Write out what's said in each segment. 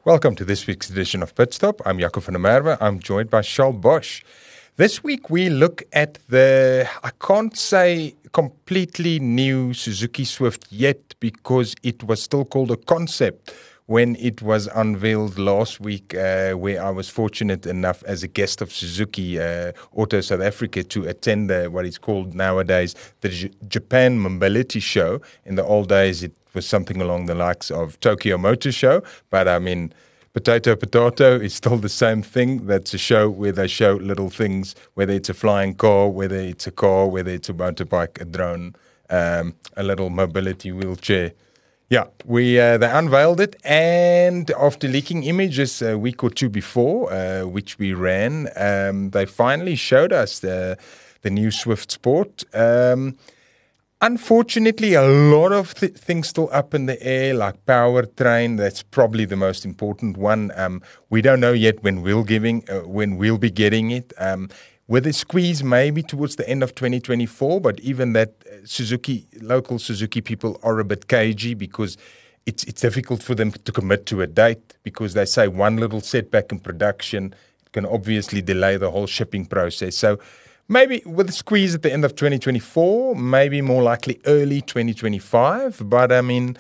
Welcome to this week's edition of Pit Stop. I'm Jaco van der Merwe. I'm joined by Charles Bosch. This week we look at I can't say completely new Suzuki Swift yet because it was still called a concept when it was unveiled last week, where I was fortunate enough as a guest of Suzuki Auto South Africa to attend what is called nowadays the Japan Mobility Show. In the old days, it was something along the likes of Tokyo Motor Show, but I mean, potato is still the same thing. That's a show where they show little things, whether it's a flying car, whether it's a car, whether it's a motorbike, a drone, a little mobility wheelchair. Yeah, they unveiled it, and after leaking images a week or two before, which we ran, they finally showed us the new Swift Sport. Unfortunately, a lot of things still up in the air, like powertrain. That's probably the most important one. We don't know yet when we'll be getting it. With a squeeze, maybe towards the end of 2024. But even that, local Suzuki people are a bit cagey because it's difficult for them to commit to a date because they say one little setback in production can obviously delay the whole shipping process. So maybe with a squeeze at the end of 2024, maybe more likely early 2025. But I mean,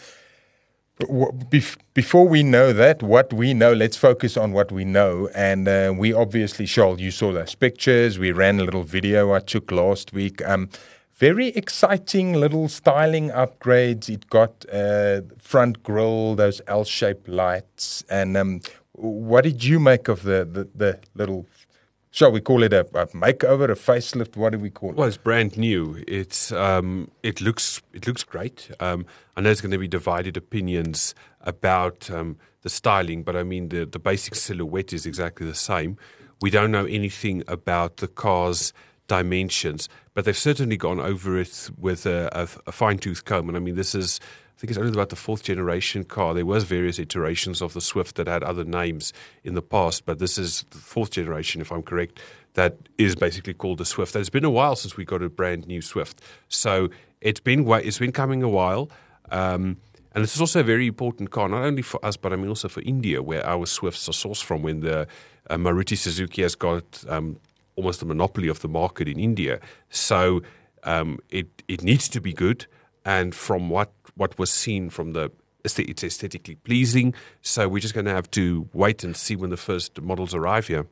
before we know that, what we know, let's focus on what we know. And we obviously, Charles, you saw those pictures. We ran a little video I took last week. Very exciting little styling upgrades. It got front grille, those L-shaped lights. And what did you make of the little, shall we call it a makeover, a facelift? What do we call it? Well, it's brand new. It looks great. I know there's going to be divided opinions about the styling, but I mean the basic silhouette is exactly the same. We don't know anything about the car's dimensions, but they've certainly gone over it with a fine-tooth comb. And I mean, I think it's only about the fourth generation car. There was various iterations of the Swift that had other names in the past, but this is the fourth generation, if I'm correct, that is basically called the Swift. And it's been a while since we got a brand new Swift. So it's been coming a while. And this is also a very important car, not only for us, but I mean also for India, where our Swifts are sourced from, when the Maruti Suzuki has got almost a monopoly of the market in India. So it needs to be good. And from what was seen from it's aesthetically pleasing. So we're just going to have to wait and see when the first models arrive here.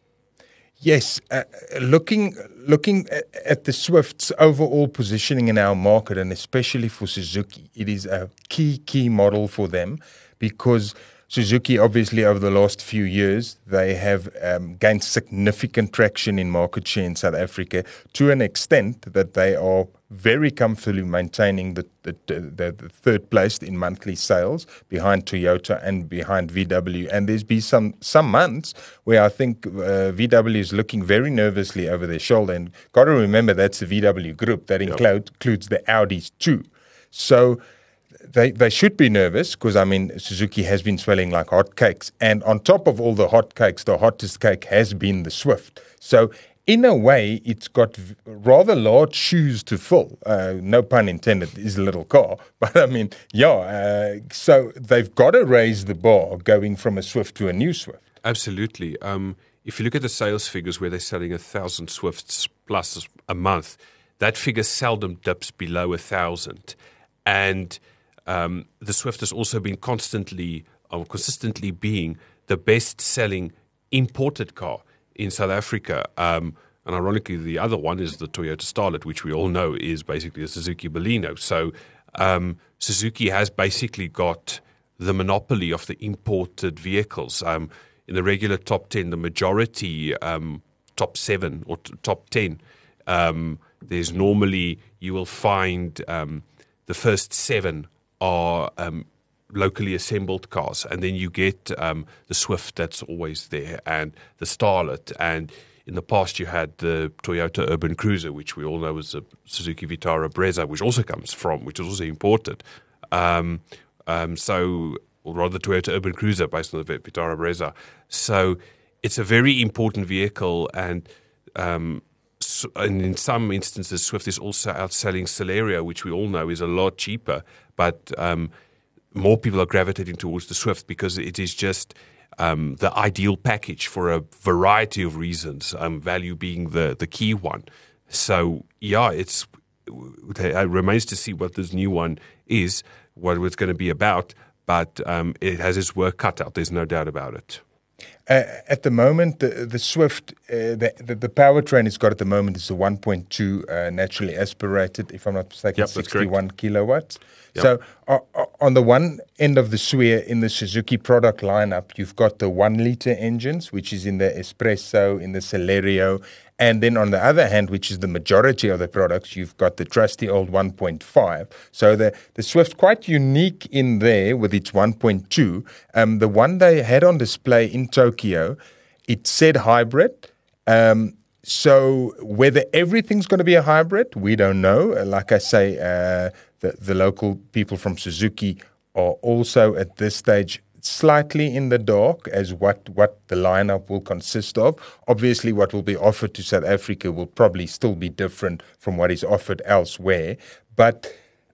Yes, looking at the Swift's overall positioning in our market, and especially for Suzuki, it is a key model for them because Suzuki, obviously, over the last few years, they have gained significant traction in market share in South Africa to an extent that they are very comfortably maintaining the third place in monthly sales behind Toyota and behind VW. And there's been some months where I think VW is looking very nervously over their shoulder. And got to remember, that's the VW group that includes the Audis too. So They should be nervous because, I mean, Suzuki has been swelling like hotcakes. And on top of all the hotcakes, the hottest cake has been the Swift. So in a way, it's got rather large shoes to fill. No pun intended, it's a little car. But I mean, so they've got to raise the bar going from a Swift to a new Swift. Absolutely. If you look at the sales figures where they're selling 1,000 Swifts plus a month, that figure seldom dips below 1,000. And the Swift has also been consistently being the best-selling imported car in South Africa. And ironically, the other one is the Toyota Starlet, which we all know is basically a Suzuki Baleno. So Suzuki has basically got the monopoly of the imported vehicles. In the regular top 10, the majority, top 7 or top 10, there's normally, you will find the first 7 are locally assembled cars, and then you get the Swift that's always there, and the Starlet, and in the past you had the Toyota Urban Cruiser, which we all know is a Suzuki Vitara Brezza, which is also imported. Or rather Toyota Urban Cruiser based on the Vitara Brezza. So it's a very important vehicle, and in some instances, Swift is also outselling Celerio, which we all know is a lot cheaper. But more people are gravitating towards the Swift because it is just the ideal package for a variety of reasons, value being the key one. So, yeah, it remains to see what this new one is, what it's going to be about, but it has its work cut out. There's no doubt about it. At the moment, the Swift, the powertrain it's got at the moment is a 1.2 naturally aspirated, if I'm not mistaken, 61 kilowatts. Yep. So on the one end of the sphere in the Suzuki product lineup, you've got the 1-liter engines, which is in the Espresso, in the Celerio. And then on the other hand, which is the majority of the products, you've got the trusty old 1.5. So the Swift, quite unique in there with its 1.2. The one they had on display in Tokyo, it said hybrid. So whether everything's going to be a hybrid, we don't know. Like I say, the local people from Suzuki are also at this stage slightly in the dark as what the lineup will consist of. Obviously, what will be offered to South Africa will probably still be different from what is offered elsewhere. But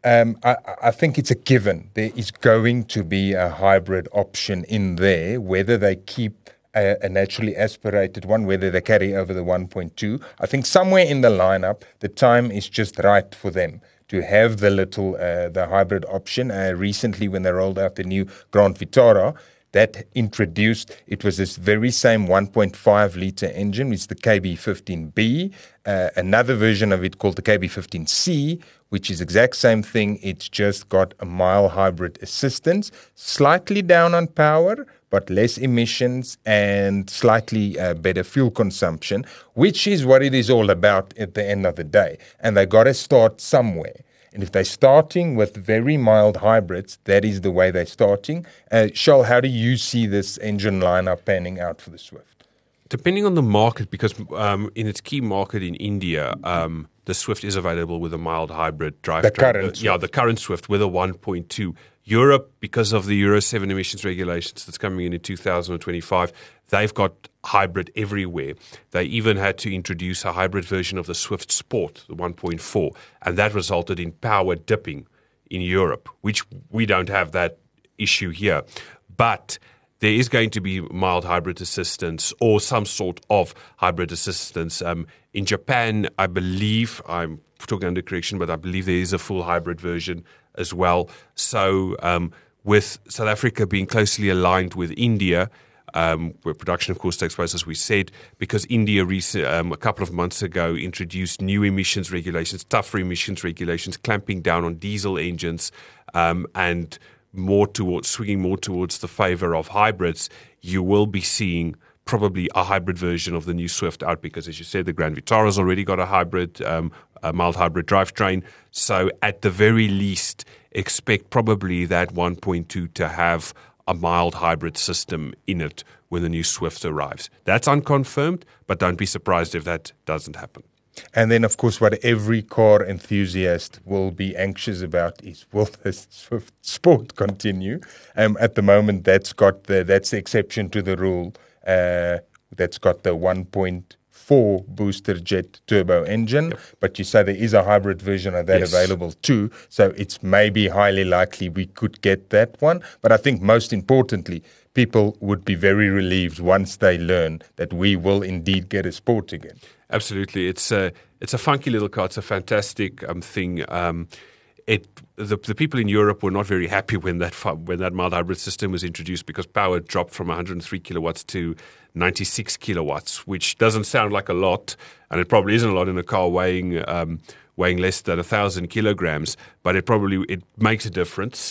I think it's a given. There is going to be a hybrid option in there, whether they keep a naturally aspirated one, whether they carry over the 1.2. I think somewhere in the lineup, the time is just right for them to have the hybrid option. Recently, when they rolled out the new Grand Vitara, that introduced, it was this very same 1.5-liter engine, it's the KB15B, another version of it called the KB15C, which is exact same thing. It's just got a mild hybrid assistance, slightly down on power, but less emissions and slightly better fuel consumption, which is what it is all about at the end of the day. And they got to start somewhere. And if they're starting with very mild hybrids, that is the way they're starting. Charl, how do you see this engine lineup panning out for the Swift? Depending on the market, because in its key market in India, the Swift is available with a mild hybrid drivetrain. The current Swift with a 1.2. Europe, because of the Euro 7 emissions regulations that's coming in 2025, they've got hybrid everywhere. They even had to introduce a hybrid version of the Swift Sport, the 1.4, and that resulted in power dipping in Europe, which we don't have that issue here. But there is going to be mild hybrid assistance or some sort of hybrid assistance. In Japan, I believe, I'm talking under correction, but I believe there is a full hybrid version as well. So with South Africa being closely aligned with India, where production, of course, takes place, as we said, because India a couple of months ago introduced new emissions regulations, tougher emissions regulations, clamping down on diesel engines and swinging more towards the favor of hybrids, you will be seeing probably a hybrid version of the new Swift out because, as you said, the Grand Vitara's already got a hybrid, a mild hybrid drivetrain. So at the very least, expect probably that 1.2 to have a mild hybrid system in it when the new Swift arrives. That's unconfirmed, but don't be surprised if that doesn't happen. And then, of course, what every car enthusiast will be anxious about is, will the Swift Sport continue? At the moment, that's the exception to the rule. That's got the 1.4 booster jet turbo engine, yep. But you say there is a hybrid version of that available too, so it's maybe highly likely we could get that one. But I think most importantly, people would be very relieved once they learn that we will indeed get a Sport again. Absolutely. It's a funky little car. It's a fantastic thing. The people in Europe were not very happy when that mild hybrid system was introduced because power dropped from 103 kilowatts to 96 kilowatts, which doesn't sound like a lot, and it probably isn't a lot in a car weighing less than 1,000 kilograms, but it makes a difference.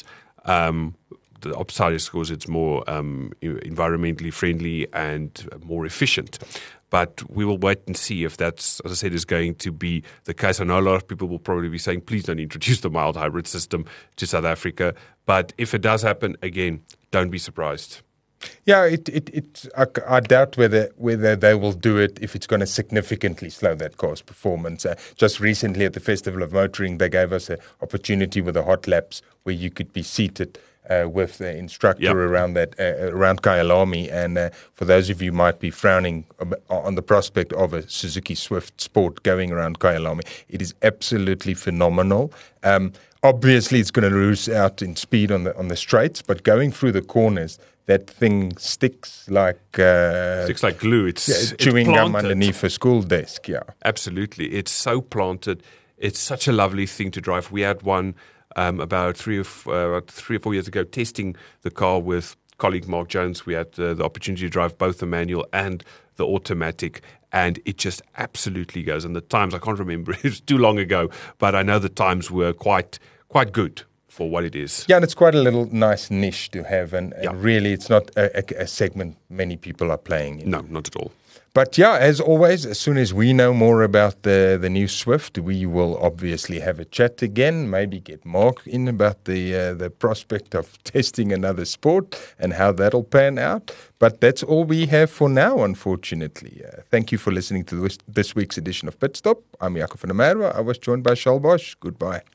The upside is, of course, it's more environmentally friendly and more efficient. But we will wait and see if that's, as I said, is going to be the case. I know a lot of people will probably be saying, please don't introduce the mild hybrid system to South Africa. But if it does happen, again, don't be surprised. Yeah, I doubt whether they will do it if it's going to significantly slow that car's performance. Just recently at the Festival of Motoring, they gave us an opportunity with the hot laps where you could be seated with the instructor around Kyalami, and for those of you who might be frowning on the prospect of a Suzuki Swift Sport going around Kyalami, it is absolutely phenomenal. Obviously, it's going to lose out in speed on the straights, but going through the corners, that thing sticks like glue. It's chewing gum planted underneath a school desk. Yeah, absolutely. It's so planted. It's such a lovely thing to drive. We had one about 3 or 4 years ago, testing the car with colleague Mark Jones. We had the opportunity to drive both the manual and the automatic, and it just absolutely goes. And the times, I can't remember, it was too long ago, but I know the times were quite good for what it is. Yeah, and it's quite a little nice niche to have, and really it's not a segment many people are playing in. No, not at all. But yeah, as always, as soon as we know more about the new Swift, we will obviously have a chat again, maybe get Mark in about the prospect of testing another sport and how that'll pan out. But that's all we have for now, unfortunately. Thank you for listening to this week's edition of Pit Stop. I'm Jaco van der Merwe. I was joined by Charles Bosch. Goodbye.